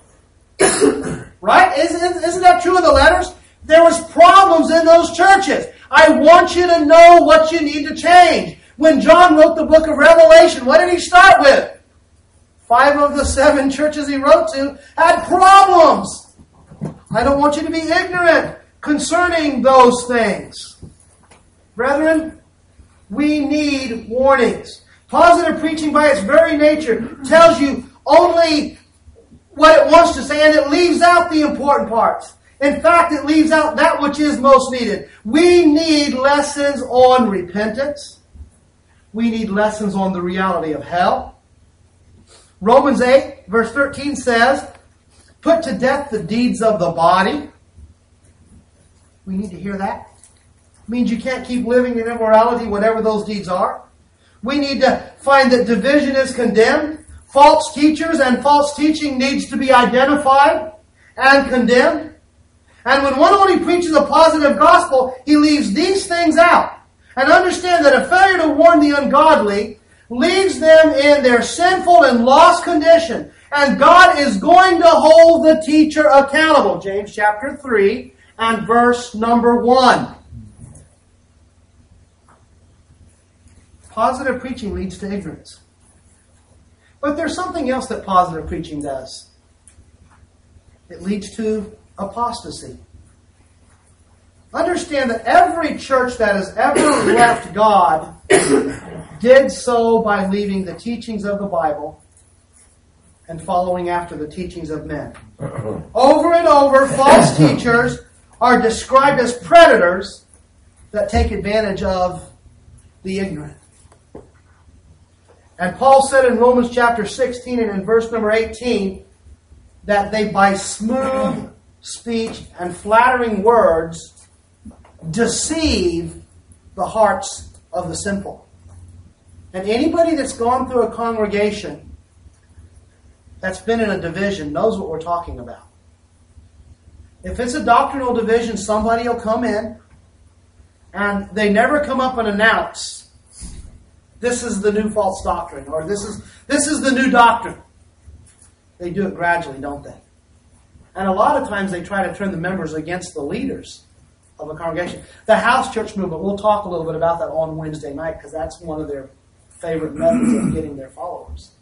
Right? Isn't, isn't that true of the letters? There was problems in those churches. I want you to know what you need to change. When John wrote the book of Revelation, what did he start with? Five of the seven churches he wrote to had problems. I don't want you to be ignorant concerning those things. Brethren, we need warnings. Positive preaching by its very nature tells you only what it wants to say, and it leaves out the important parts. In fact, it leaves out that which is most needed. We need lessons on repentance. We need lessons on the reality of hell. Romans eight, verse thirteen says, put to death the deeds of the body. We need to hear that. It means you can't keep living in immorality, whatever those deeds are. We need to find that division is condemned. False teachers and false teaching needs to be identified and condemned. And when one only preaches a positive gospel, he leaves these things out. And understand that a failure to warn the ungodly leaves them in their sinful and lost condition. And God is going to hold the teacher accountable. James chapter three and verse number one. Positive preaching leads to ignorance. But there's something else that positive preaching does. It leads to apostasy. Understand that every church that has ever left God did so by leaving the teachings of the Bible and following after the teachings of men. Over and over, false teachers are described as predators that take advantage of the ignorant. And Paul said in Romans chapter sixteen and in verse number eighteen that they by smooth speech and flattering words deceive the hearts of the simple. And anybody that's gone through a congregation that's been in a division knows what we're talking about. If it's a doctrinal division, somebody will come in and they never come up and announce, this is the new false doctrine, or this is this is the new doctrine. They do it gradually, don't they? And a lot of times they try to turn the members against the leaders of a congregation. The house church movement, we'll talk a little bit about that on Wednesday night, because that's one of their favorite methods of getting their followers.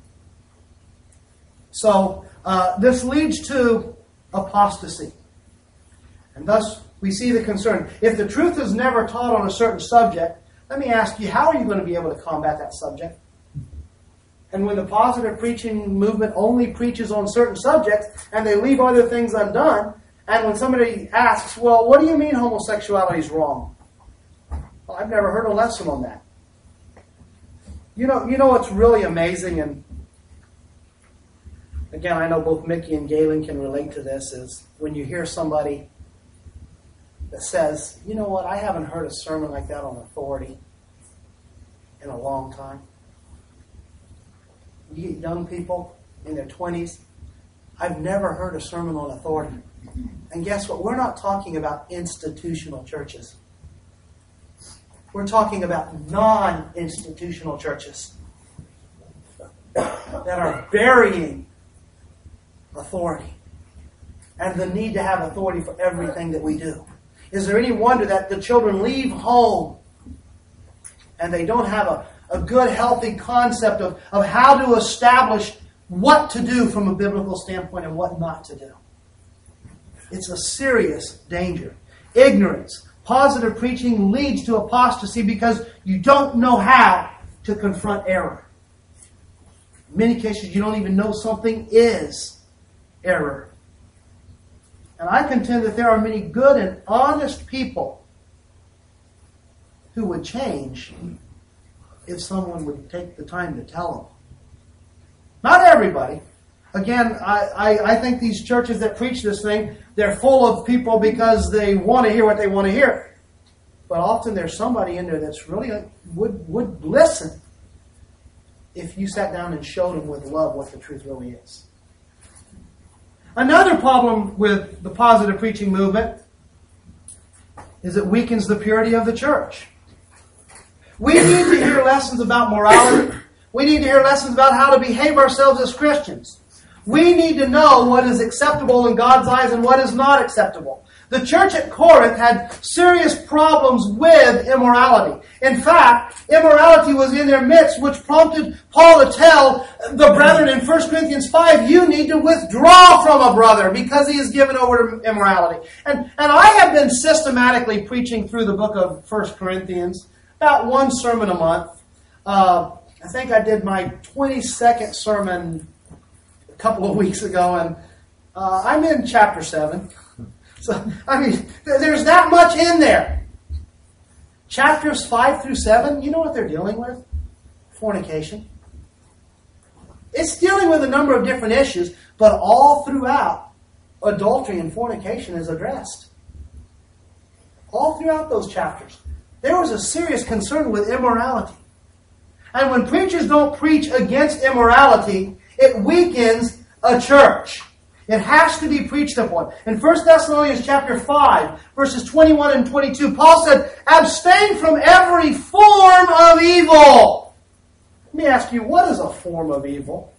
So uh, this leads to apostasy. And thus we see the concern. If the truth is never taught on a certain subject, let me ask you, how are you going to be able to combat that subject? And when the positive preaching movement only preaches on certain subjects and they leave other things undone, and when somebody asks, well, what do you mean homosexuality is wrong? Well, I've never heard a lesson on that. You know, you know what's really amazing, and again, I know both Mickey and Galen can relate to this, is when you hear somebody that says, you know what, I haven't heard a sermon like that on authority in a long time. You get young people in their twenties, I've never heard a sermon on authority. And guess what? We're not talking about institutional churches. We're talking about non-institutional churches that are burying authority and the need to have authority for everything that we do. Is there any wonder that the children leave home and they don't have a, a good, healthy concept of, of how to establish what to do from a biblical standpoint and what not to do? It's a serious danger. Ignorance. Positive preaching leads to apostasy because you don't know how to confront error. In many cases, you don't even know something is error. And I contend that there are many good and honest people who would change if someone would take the time to tell them. Not everybody. Again, I, I, I think these churches that preach this thing, they're full of people because they want to hear what they want to hear. But often there's somebody in there that's really would would listen if you sat down and showed them with love what the truth really is. Another problem with the positive preaching movement is it weakens the purity of the church. We need to hear lessons about morality. We need to hear lessons about how to behave ourselves as Christians. We need to know what is acceptable in God's eyes and what is not acceptable. The church at Corinth had serious problems with immorality. In fact, immorality was in their midst, which prompted Paul to tell the brethren in First Corinthians five, you need to withdraw from a brother because he is given over to immorality. And, and I have been systematically preaching through the book of First Corinthians, about one sermon a month. Uh, I think I did my twenty-second sermon a couple of weeks ago, and uh, I'm in chapter seven. So, I mean, there's that much in there. Chapters five through seven, you know what they're dealing with? Fornication. It's dealing with a number of different issues, but all throughout, adultery and fornication is addressed. All throughout those chapters. There was a serious concern with immorality. And when preachers don't preach against immorality, it weakens a church. It has to be preached upon. In First Thessalonians chapter five, verses twenty-one and twenty-two, Paul said, abstain from every form of evil. Let me ask you, what is a form of evil?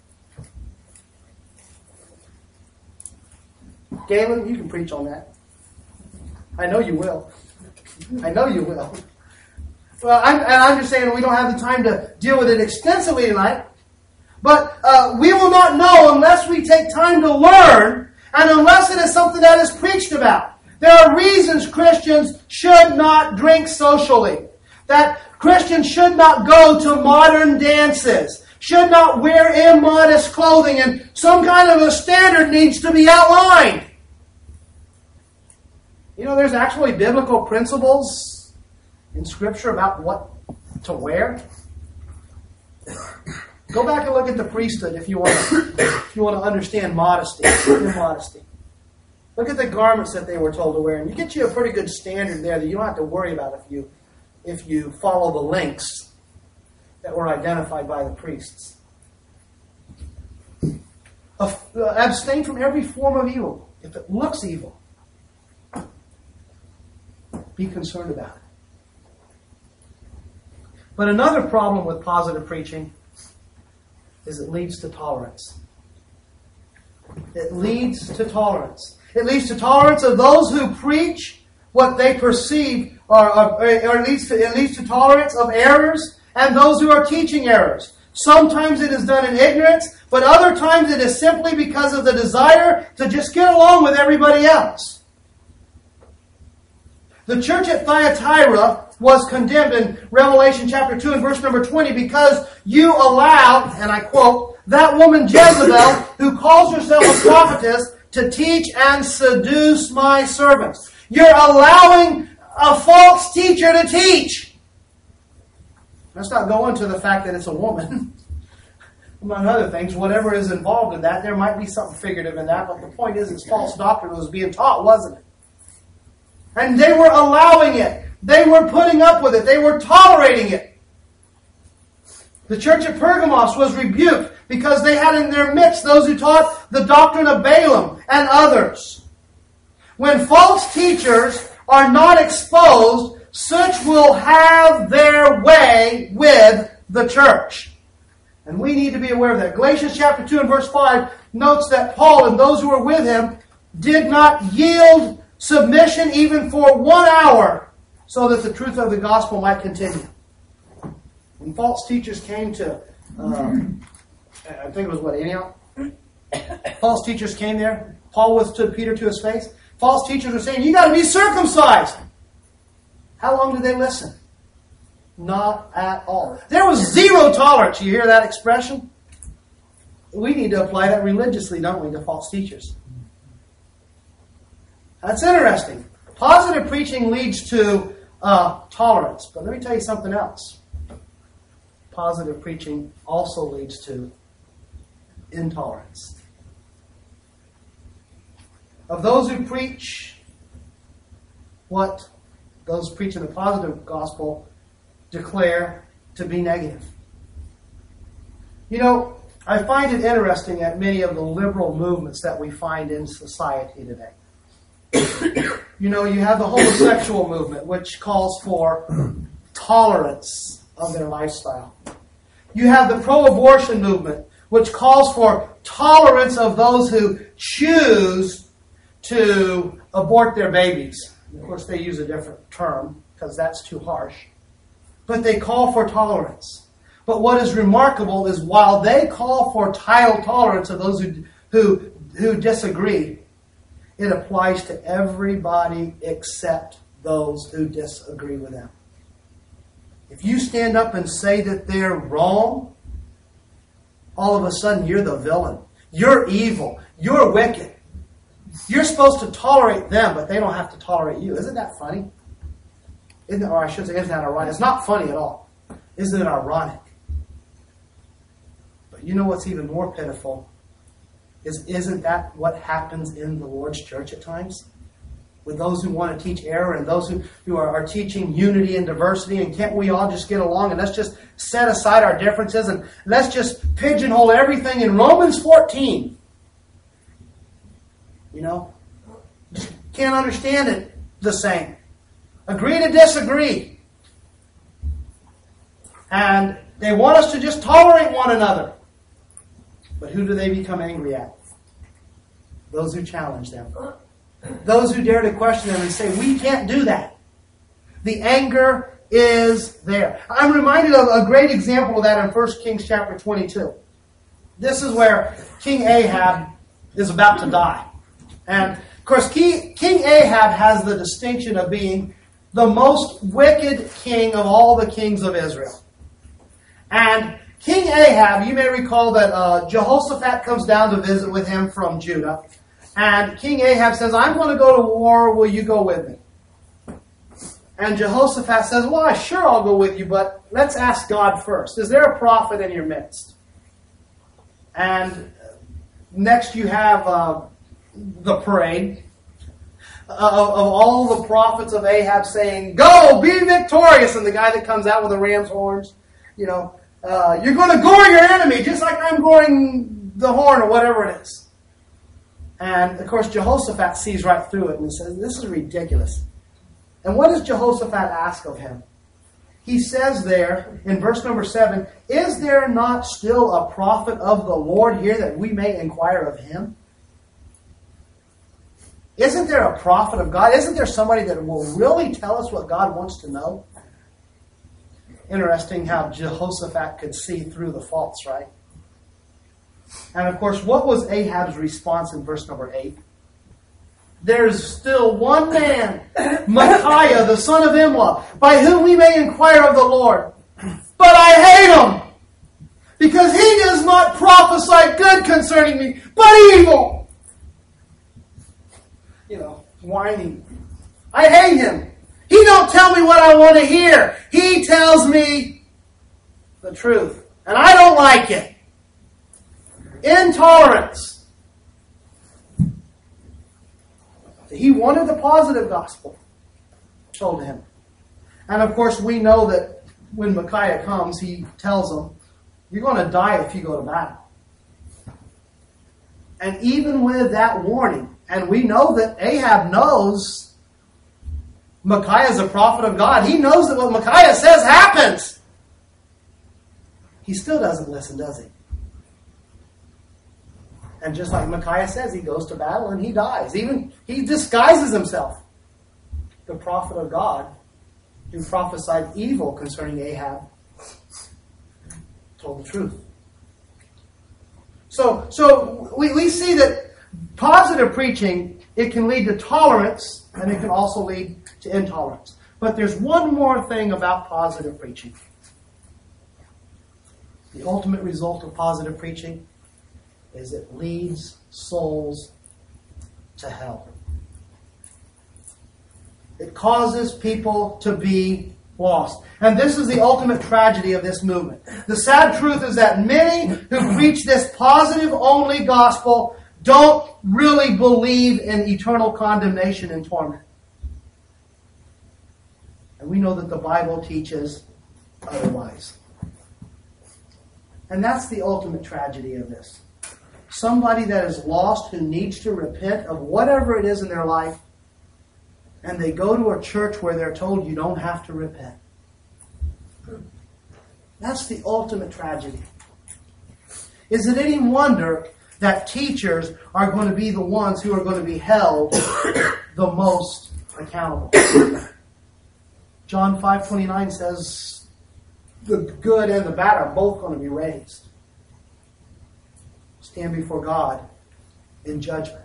Galen, you can preach on that. I know you will. I know you will. Well, I'm, and I'm just saying we don't have the time to deal with it extensively tonight. But uh, we will not know unless we take time to learn and unless it is something that is preached about. There are reasons Christians should not drink socially. That Christians should not go to modern dances. Should not wear immodest clothing. And some kind of a standard needs to be outlined. You know, there's actually biblical principles in Scripture about what to wear. Go back and look at the priesthood if you want to, if you want to understand modesty, immodesty. Look at the garments that they were told to wear, and you get you a pretty good standard there that you don't have to worry about if you if you follow the links that were identified by the priests. Uh, abstain from every form of evil. If it looks evil, be concerned about it. But another problem with positive preaching is it leads to tolerance. It leads to tolerance. It leads to tolerance of those who preach what they perceive, or, or, or it, leads to, it leads to tolerance of errors and those who are teaching errors. Sometimes it is done in ignorance, but other times it is simply because of the desire to just get along with everybody else. The church at Thyatira was condemned in Revelation chapter two and verse number twenty because you allowed, and I quote, that woman Jezebel, who calls herself a prophetess, to teach and seduce my servants. You're allowing a false teacher to teach. Let's not go into the fact that it's a woman. Among other things, whatever is involved in that, there might be something figurative in that, but the point is it's false doctrine was being taught, wasn't it? And they were allowing it. They were putting up with it. They were tolerating it. The church at Pergamos was rebuked because they had in their midst those who taught the doctrine of Balaam and others. When false teachers are not exposed, such will have their way with the church. And we need to be aware of that. Galatians chapter two and verse five notes that Paul and those who were with him did not yield submission even for one hour so that the truth of the gospel might continue. When false teachers came to, um, I think it was what, Antioch? False teachers came there. Paul withstood Peter to his face. False teachers were saying, you got to be circumcised. How long did they listen? Not at all. There was zero tolerance. You hear that expression? We need to apply that religiously, don't we, to false teachers. That's interesting. Positive preaching leads to uh, tolerance. But let me tell you something else. Positive preaching also leads to intolerance. Of those who preach what those preaching the positive gospel declare to be negative. You know, I find it interesting at many of the liberal movements that we find in society today. You know, you have the homosexual movement, which calls for tolerance of their lifestyle. You have the pro-abortion movement, which calls for tolerance of those who choose to abort their babies. Of course, they use a different term because that's too harsh. But they call for tolerance. But what is remarkable is while they call for tile tolerance of those who, who, who disagree, it applies to everybody except those who disagree with them. If you stand up and say that they're wrong, all of a sudden you're the villain. You're evil. You're wicked. You're supposed to tolerate them, but they don't have to tolerate you. Isn't that funny? Isn't it, or I should say, isn't that ironic? It's not funny at all. Isn't it ironic? But you know what's even more pitiful? Is, isn't that what happens in the Lord's church at times? With those who want to teach error and those who, who are, are teaching unity and diversity, and can't we all just get along and let's just set aside our differences and let's just pigeonhole everything in Romans fourteen. You know? Can't understand it the same. Agree to disagree. And they want us to just tolerate one another. But who do they become angry at? Those who challenge them. Those who dare to question them and say, we can't do that. The anger is there. I'm reminded of a great example of that in First Kings chapter twenty-two. This is where King Ahab is about to die. And, of course, King Ahab has the distinction of being the most wicked king of all the kings of Israel. And King Ahab, you may recall that uh, Jehoshaphat comes down to visit with him from Judah. And King Ahab says, I'm going to go to war. Will you go with me? And Jehoshaphat says, well, sure, I'll go with you, but let's ask God first. Is there a prophet in your midst? And next you have uh, the parade. of, of all the prophets of Ahab saying, "Go, be victorious," and the guy that comes out with the ram's horns, you know, uh, you're going to gore your enemy just like I'm goring the horn or whatever it is. And, of course, Jehoshaphat sees right through it and says, this is ridiculous. And what does Jehoshaphat ask of him? He says there in verse number seven, "Is there not still a prophet of the Lord here that we may inquire of him?" Isn't there a prophet of God? Isn't there somebody that will really tell us what God wants to know? Interesting how Jehoshaphat could see through the faults, right? And of course, what was Ahab's response in verse number eight? "There's still one man, Micaiah, the son of Imlah, by whom we may inquire of the Lord. But I hate him, because he does not prophesy good concerning me, but evil." You know, whining. I hate him. He don't tell me what I want to hear. He tells me the truth. And I don't like it. Intolerance. He wanted the positive gospel told to him. And of course, we know that when Micaiah comes, he tells them, "You're going to die if you go to battle." And even with that warning, and we know that Ahab knows Micaiah is a prophet of God. He knows that what Micaiah says happens. He still doesn't listen, does he? And just like Micaiah says, he goes to battle and he dies. Even he disguises himself. The prophet of God, who prophesied evil concerning Ahab, told the truth. So, so we, we see that positive preaching, it can lead to tolerance, and it can also lead to intolerance. But there's one more thing about positive preaching. The ultimate result of positive preaching is it leads souls to hell. It causes people to be lost. And this is the ultimate tragedy of this movement. The sad truth is that many who preach this positive-only gospel don't really believe in eternal condemnation and torment. And we know that the Bible teaches otherwise. And that's the ultimate tragedy of this. Somebody that is lost who needs to repent of whatever it is in their life, and they go to a church where they're told you don't have to repent. That's the ultimate tragedy. Is it any wonder that teachers are going to be the ones who are going to be held the most accountable? John five twenty-nine says the good and the bad are both going to be raised. Stand before God in judgment.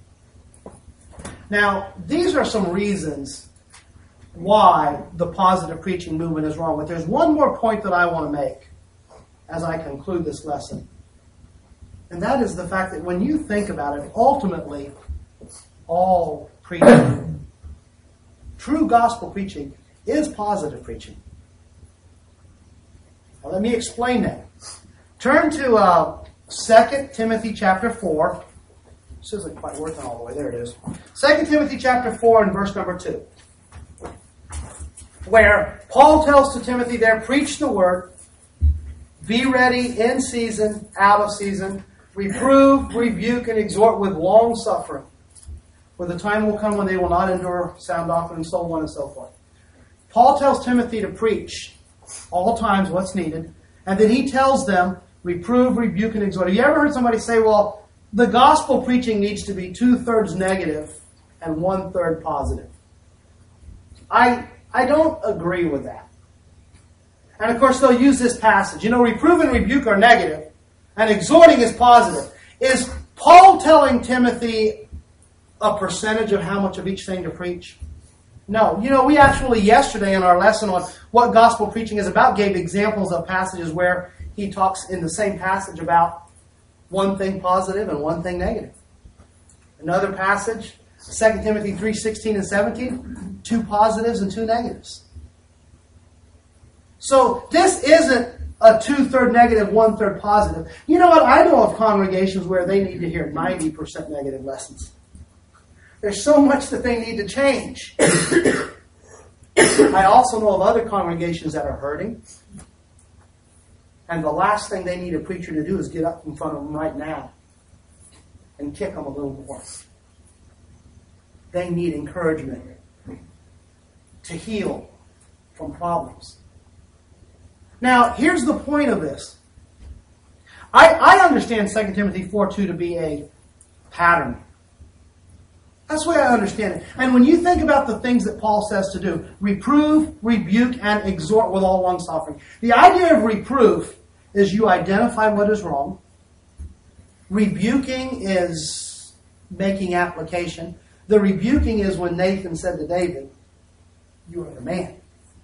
Now, these are some reasons why the positive preaching movement is wrong. But there's one more point that I want to make as I conclude this lesson. And that is the fact that when you think about it, ultimately, all preaching, true gospel preaching, is positive preaching. Now, let me explain that. Turn to uh, Second Timothy chapter four. This isn't quite working all the way. There it is. Second Timothy chapter four and verse number two. Where Paul tells to Timothy there, preach the word, be ready in season, out of season, reprove, rebuke, and exhort with long suffering. For the time will come when they will not endure sound doctrine, and so on and so forth. Paul tells Timothy to preach all times what's needed, and then he tells them, reprove, rebuke, and exhort. Have you ever heard somebody say, well, the gospel preaching needs to be two-thirds negative and one-third positive? I I don't agree with that. And of course, they'll use this passage. You know, reprove and rebuke are negative, and exhorting is positive. Is Paul telling Timothy a percentage of how much of each thing to preach? No. You know, we actually yesterday in our lesson on what gospel preaching is about gave examples of passages where he talks in the same passage about one thing positive and one thing negative. Another passage, Second Timothy three sixteen and seventeen, two positives and two negatives. So this isn't a two-third negative, one-third positive. You know what? I know of congregations where they need to hear ninety percent negative lessons. There's so much that they need to change. I also know of other congregations that are hurting. And the last thing they need a preacher to do is get up in front of them right now and kick them a little more. They need encouragement to heal from problems. Now, here's the point of this. I, I understand Second Timothy four two to be a pattern. That's the way I understand it. And when you think about the things that Paul says to do, reprove, rebuke, and exhort with all long-suffering. The idea of reproof is you identify what is wrong. Rebuking is making application. The rebuking is when Nathan said to David, "You are the man."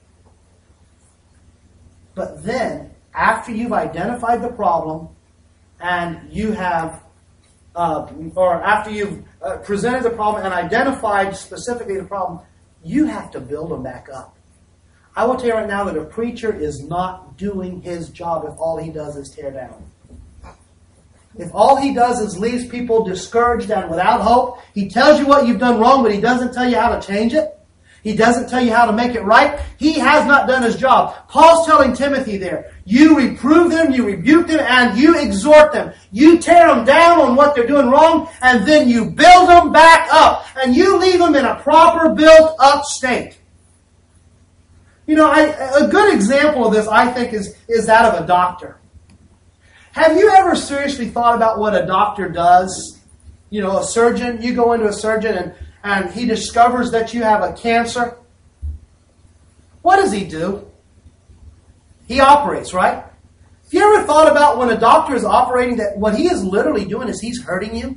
But then, after you've identified the problem, and you have, uh, or after you've uh, presented the problem and identified specifically the problem, you have to build them back up. I will tell you right now that a preacher is not doing his job if all he does is tear down. If all he does is leaves people discouraged and without hope, he tells you what you've done wrong, but he doesn't tell you how to change it. He doesn't tell you how to make it right. He has not done his job. Paul's telling Timothy there, you reprove them, you rebuke them, and you exhort them. You tear them down on what they're doing wrong, and then you build them back up. And you leave them in a proper built-up state. You know, I, a good example of this, I think, is, is that of a doctor. Have you ever seriously thought about what a doctor does? You know, a surgeon, you go into a surgeon and and he discovers that you have a cancer. What does he do? He operates, right? Have you ever thought about when a doctor is operating that what he is literally doing is he's hurting you?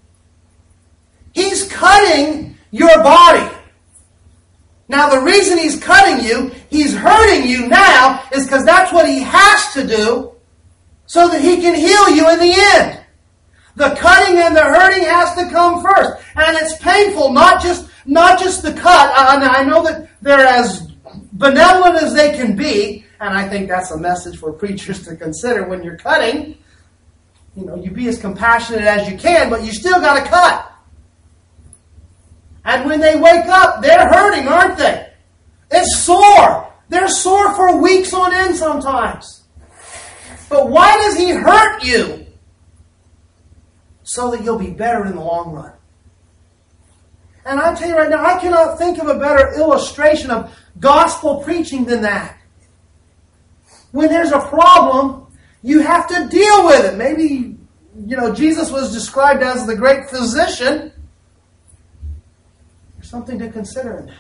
He's cutting your body. Now the reason he's cutting you, he's hurting you now, is because that's what he has to do so that he can heal you in the end. The cutting and the hurting has to come first. And it's painful, not just not just the cut. I, I know that they're as benevolent as they can be, and I think that's a message for preachers to consider when you're cutting. You know, you be as compassionate as you can, but you still got to cut. And when they wake up, they're hurting, aren't they? It's sore. They're sore for weeks on end sometimes. But why does he hurt you? So that you'll be better in the long run. And I tell you right now, I cannot think of a better illustration of gospel preaching than that. When there's a problem, you have to deal with it. Maybe, you know, Jesus was described as the great physician. There's something to consider in that.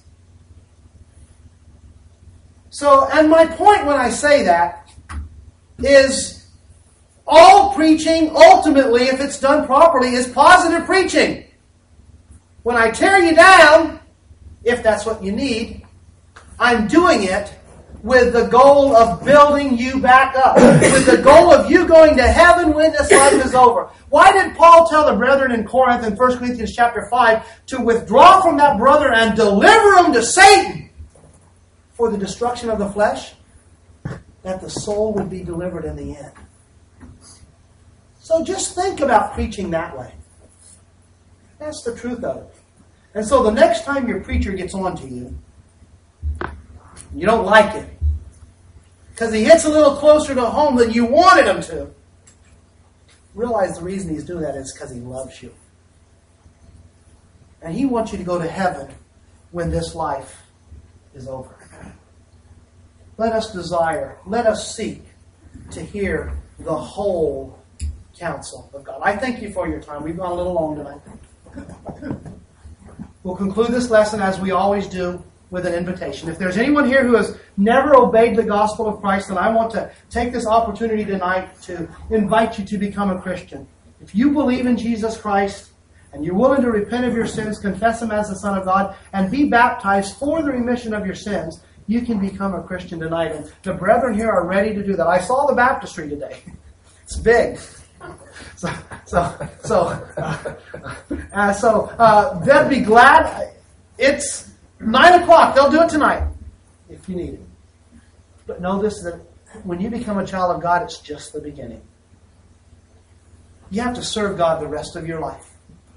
So, and my point when I say that is all preaching, ultimately, if it's done properly, is positive preaching. When I tear you down, if that's what you need, I'm doing it with the goal of building you back up. With the goal of you going to heaven when this life is over. Why did Paul tell the brethren in Corinth in First Corinthians chapter five to withdraw from that brother and deliver him to Satan for the destruction of the flesh? That the soul would be delivered in the end. So just think about preaching that way. That's the truth of it. And so the next time your preacher gets on to you, you don't like it, because he hits a little closer to home than you wanted him to, realize the reason he's doing that is because he loves you. And he wants you to go to heaven when this life is over. Let us desire, let us seek to hear the whole counsel of God. I thank you for your time. We've gone a little long tonight. We'll conclude this lesson as we always do with an invitation. If there's anyone here who has never obeyed the gospel of Christ, then I want to take this opportunity tonight to invite you to become a Christian. If you believe in Jesus Christ and you're willing to repent of your sins, confess Him as the Son of God, and be baptized for the remission of your sins, you can become a Christian tonight. And the brethren here are ready to do that. I saw the baptistry today. It's big. So, so, so, uh, uh, so uh, they'd be glad. It's nine o'clock. They'll do it tonight if you need it. But know this, that when you become a child of God, it's just the beginning. You have to serve God the rest of your life.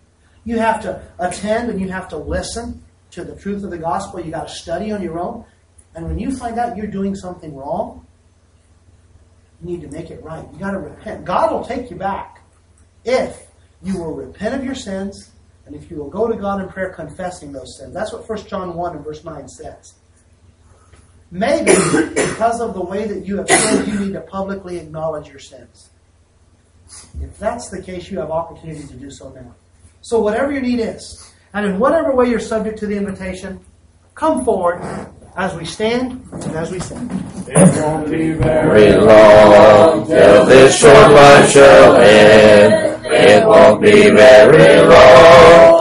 You have to attend and you have to listen to the truth of the gospel. You got to study on your own. And when you find out you're doing something wrong, you need to make it right. You got to repent. God will take you back if you will repent of your sins and if you will go to God in prayer confessing those sins. That's what First John one and verse nine says. Maybe because of the way that you have sinned, you need to publicly acknowledge your sins. If that's the case, you have opportunity to do so now. So whatever your need is, and in whatever way you're subject to the invitation, come forward as we stand and as we sing. It won't be very long till this short life shall end. It won't be very long.